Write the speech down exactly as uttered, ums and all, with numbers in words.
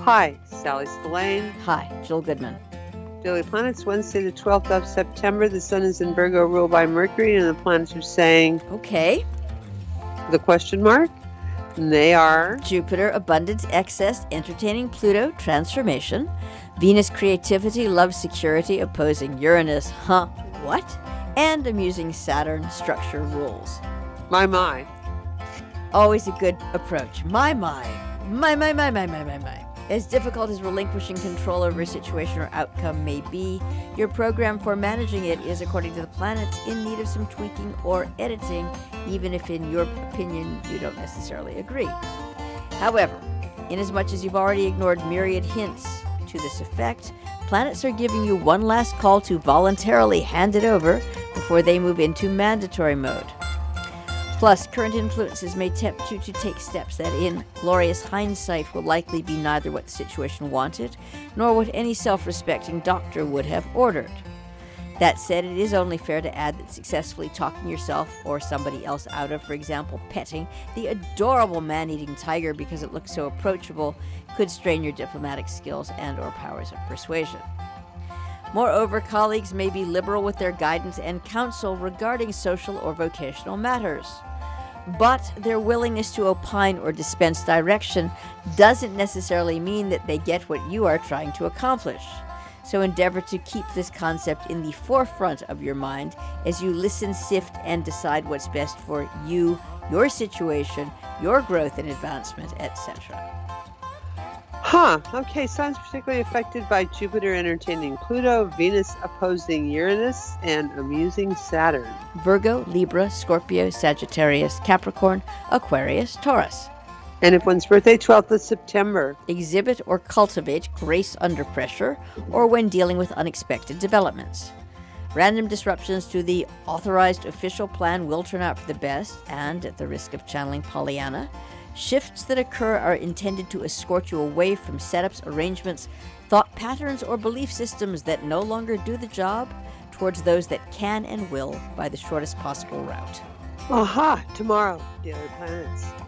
Hi, Sally Spillane. Hi, Jill Goodman. Daily Planets, Wednesday the twelfth of September. The sun is in Virgo, ruled by Mercury, and the planets are saying... Okay. The question mark? And they are... Jupiter, abundance, excess, entertaining Pluto, transformation. Venus, creativity, love, security, opposing Uranus, huh, what? And amusing Saturn, structure, rules. My, my. Always a good approach. My, my. My, my, my, my, my, my, my. As difficult as relinquishing control over a situation or outcome may be, your program for managing it is, according to the planets, in need of some tweaking or editing, even if in your opinion you don't necessarily agree. However, inasmuch as you've already ignored myriad hints to this effect, planets are giving you one last call to voluntarily hand it over before they move into mandatory mode. Plus, current influences may tempt you to take steps that in glorious hindsight will likely be neither what the situation wanted, nor what any self-respecting doctor would have ordered. That said, it is only fair to add that successfully talking yourself or somebody else out of, for example, petting the adorable man-eating tiger because it looks so approachable could strain your diplomatic skills and or powers of persuasion. Moreover, colleagues may be liberal with their guidance and counsel regarding social or vocational matters. But their willingness to opine or dispense direction doesn't necessarily mean that they get what you are trying to accomplish. So endeavor to keep this concept in the forefront of your mind as you listen, sift, and decide what's best for you, your situation, your growth and advancement, et cetera. Huh. Okay, signs particularly affected by Jupiter entertaining Pluto, Venus opposing Uranus, and amusing Saturn. Virgo, Libra, Scorpio, Sagittarius, Capricorn, Aquarius, Taurus. And if one's birthday, twelfth of September. Exhibit or cultivate grace under pressure or when dealing with unexpected developments. Random disruptions to the authorized official plan will turn out for the best, and at the risk of channeling Pollyanna, shifts that occur are intended to escort you away from setups, arrangements, thought patterns, or belief systems that no longer do the job towards those that can and will by the shortest possible route. Aha! Tomorrow, Daily Planets.